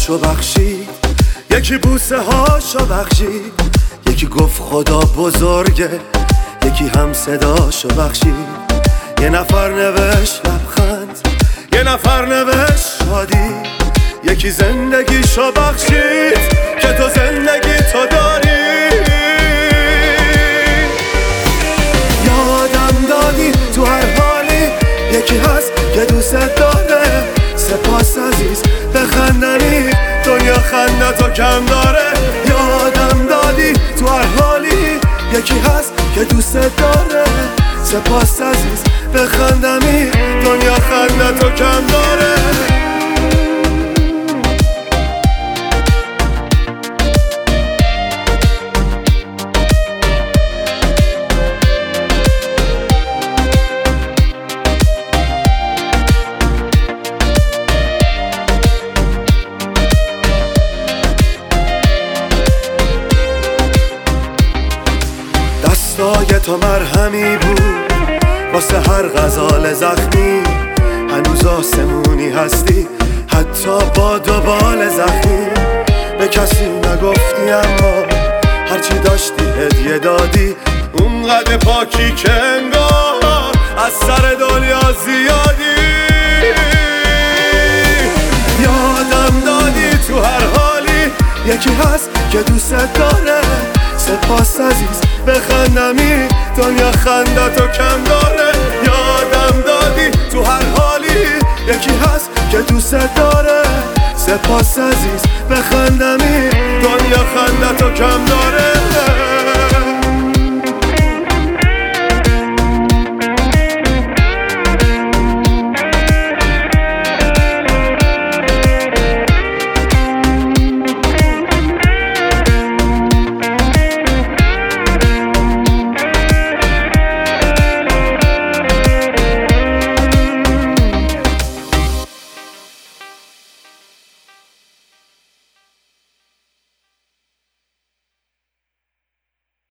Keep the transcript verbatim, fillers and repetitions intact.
دلاشو بخشید، یکی بوسه هاشو بخشید، یکی گفت خدا بزرگه، یکی هم صداشو بخشید. یه نفر نوشت لبخند، یه نفر نوشت شادی، یکی زندگیشو بخشید که تو زندگی تو داری. یادم دادی تو هر حالی، یکی هست که دوست داره. سپاس عزیز بخندنی، دنیا خندتو کم داره. یادم دادی تو هر حالی، یکی هست که دوست داره. سپاس عزیز بخندمی، دنیا خندتو کم داره. دستای تو مرهمی بود واسه هر غزال زخمی، هنوز آسمونی هستی حتی با دو بال زخمی. به کسی نگفتی اما هرچی داشتی هدیه دادی، اونقدر پاکی که انگار از سر دنیا زیادی. یادم دادی تو هر حالی، یکی هست که دوست داره. سپاس عزیز بخندمی، دنیا خندتو کم داره. یادم دادی تو هر حالی، یکی هست که دوست داره. سپاس عزیز بخندمی، دنیا خندتو کم داره.